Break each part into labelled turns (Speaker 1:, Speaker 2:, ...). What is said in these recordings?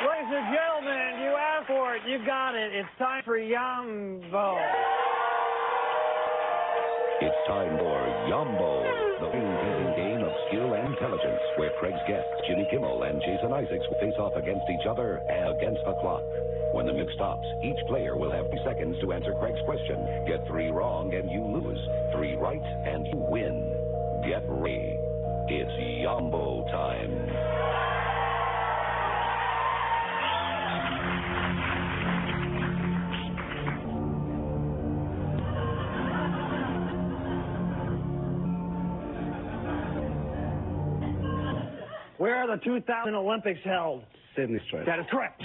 Speaker 1: Ladies and gentlemen, you asked for it. You got it. It's time for Yumbo.
Speaker 2: It's time for Yumbo, the pain-teasing game of skill and intelligence, where Craig's guests, Jimmy Kimmel and Jason Isaacs, will face off against each other and against the clock. When the music stops, each player will have 3 seconds to answer Craig's question. Get 3 wrong and you lose. 3 right and you win. Get ready. It's Yumbo time.
Speaker 1: Where are the 2000 Olympics held?
Speaker 3: Sydney, Australia.
Speaker 1: That is correct.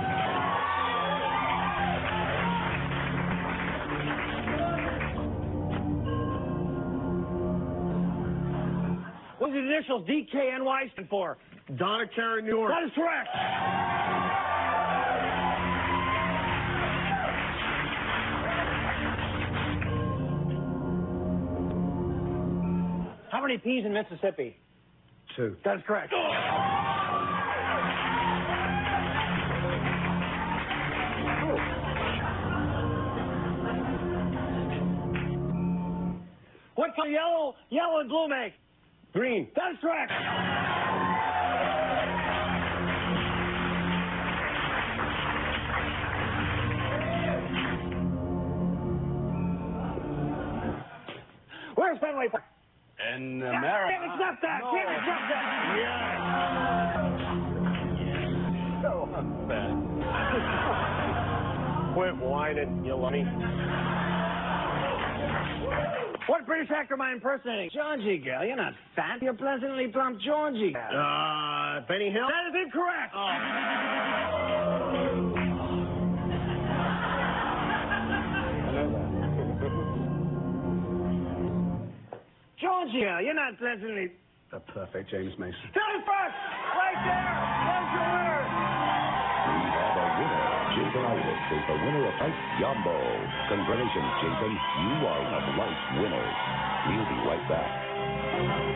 Speaker 1: What does the initials DKNY stand for?
Speaker 3: Donna Karen, New York.
Speaker 1: That is correct. How many P's in Mississippi?
Speaker 3: 2.
Speaker 1: That is correct. What color yellow and blue make?
Speaker 3: Green.
Speaker 1: That is correct. Where's Fenway Park?
Speaker 3: In
Speaker 1: Can't accept that.
Speaker 3: No.
Speaker 1: Can't accept that.
Speaker 3: Yeah. So unfair. Quit whining, you lummy.
Speaker 1: What British actor am I impersonating? Georgie, girl. You're not fat. You're pleasantly plump Georgie.
Speaker 3: Benny Hill?
Speaker 1: That is incorrect. Georgie, girl. You're not pleasantly...
Speaker 3: The perfect James Mason.
Speaker 1: Tell us first. Right there. There's your winner.
Speaker 2: We have a winner. Jason Isaacs is the winner of Fight Yumbo. Congratulations, Jason. You are one of life's winners. We'll be right back.